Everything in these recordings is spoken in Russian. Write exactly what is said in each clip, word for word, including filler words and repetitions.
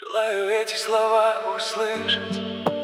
Желаю эти слова услышать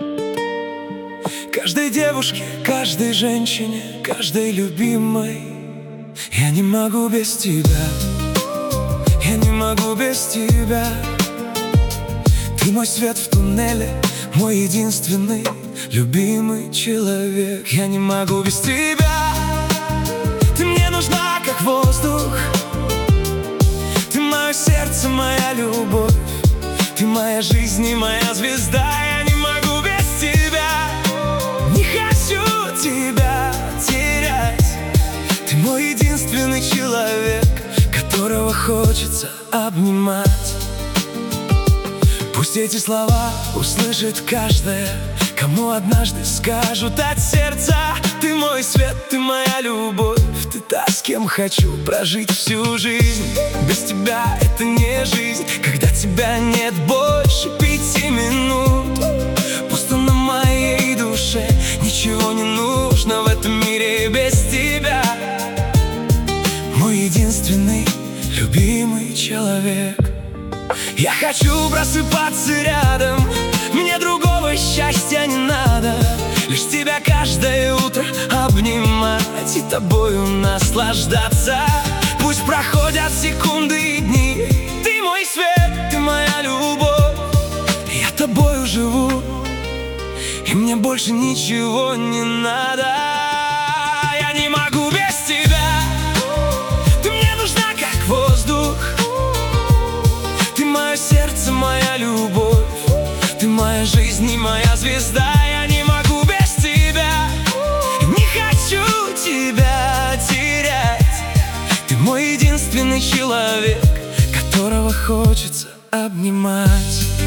каждой девушке, каждой женщине, каждой любимой. Я не могу без тебя, я не могу без тебя. Ты мой свет в туннеле, мой единственный любимый человек. Я не могу без тебя, ты мне нужна как воздух. Ты мое сердце, моя любовь, ты моя жизнь и моя звезда. Я не могу без тебя, не хочу тебя терять. Ты мой единственный человек, которого хочется обнимать. Пусть эти слова услышит каждая, кому однажды скажут от сердца: ты мой свет, ты моя любовь, ты та, с кем хочу прожить всю жизнь. Без тебя это не жизнь, когда тебя нет больше пяти минут. Пусто на моей душе, ничего не нужно в этом мире без тебя. Мой единственный любимый человек. Я хочу просыпаться рядом, мне другого счастья не надо. Лишь тебя каждое утро обнимать и тобою наслаждаться. Пусть проходят секунды и дни, ты мой свет, ты моя любовь. Я тобою живу, и мне больше ничего не надо. Я не могу без тебя, ты мне нужна как воздух. Ты мое сердце, моя любовь, ты моя жизнь и моя звезда. Я не могу без тебя, не хочу тебя терять. Ты мой единственный человек, которого хочется обнимать.